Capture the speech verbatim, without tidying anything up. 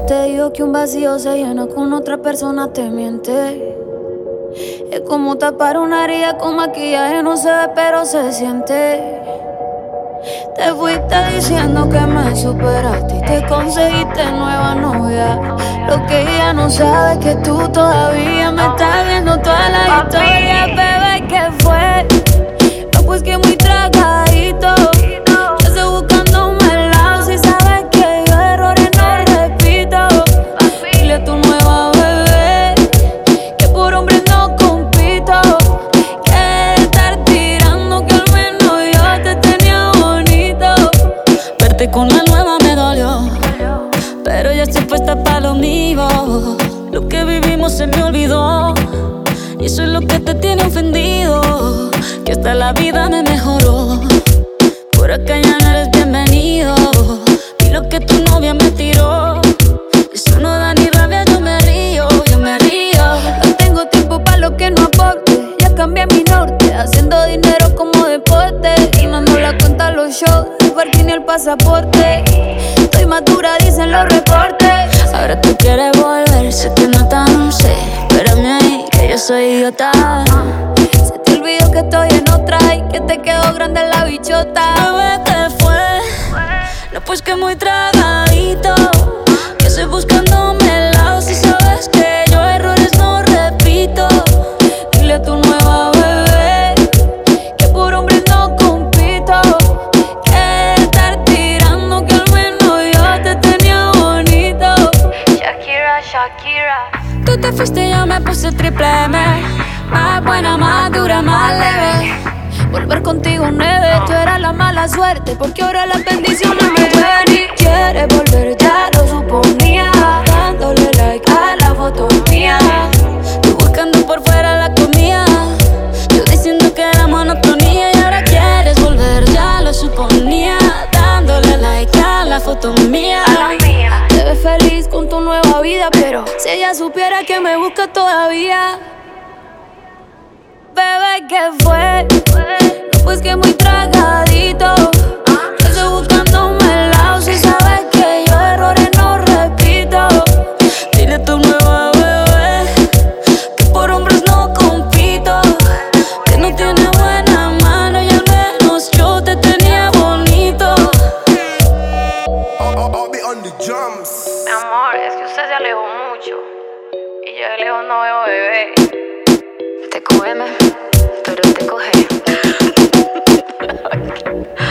te digo que un vacío se llena con otra persona te miente. Es como tapar una herida con maquillaje, no se ve pero se siente. Te fuiste diciendo que me superaste y te conseguiste nueva novia. Lo que ella no sabe es que tú todavía me estás viendo toda la historia. Bebé, ¿qué fue? No, pues que muy tragadito. Yo estoy buscándome el lado. Si sabes que yo errores no repito. Dile a tu nueva bebé que por hombre no compito. Que estar tirando que al menos yo te tenía bonito. Verte con la nueva me dolió, pero ya estoy puesta pa' lo mío. Lo que vivimos se me olvidó y eso es lo que te tiene ofendido. Que hasta la vida me mejoró. Por acá ya no eres bienvenido. Y lo que tu novia me tiró, eso no da ni rabia, yo me río, yo me río. No tengo tiempo pa' lo que no aporte. Ya cambié mi norte, haciendo dinero como deporte. Y no ando la cuenta a los shows, el parking y el pasaporte. Estoy madura, dicen los reportes. Ahora tú quieres volver, se te nota, no sé. Espérame ahí, que yo soy idiota. Se te olvidó que estoy en otra y que te quedó grande la bichota. Bebé, ¿qué fue? No, pues que muy tragadito. Que estoy buscándome el lado. Si sabes que yo errores no repito. Dile a tu nueva bebé que por hombre no compito. Que estar tirando que al menos yo te tenía bonito. Shakira, Shakira. Tú te fuiste y yo me puse triple M. Más buena, más dura, más leve. Volver contigo nueve. Tú eras la mala suerte porque ahora las bendiciones me llueven. Y quieres volver, ya lo suponía. Dándole like a la foto mía. Tú buscando por fuera la comida. Yo diciendo que era monotonía. Y ahora quieres volver, ya lo suponía. Dándole like a la foto mía. Te ves feliz con tu nueva vida, pero si ella supiera que me busca todavía. Bebé, ¿qué fue? No, pues que muy tragadito. Yo estoy buscándome el lado. Si sabes que yo errores no repito. Dile a tu nueva bebé que por hombres no compito. Que no tiene buena mano y al menos yo te tenía bonito. Mi amor, es que usted se alejó mucho y yo de lejos no veo bebé. Te come, pero te coge.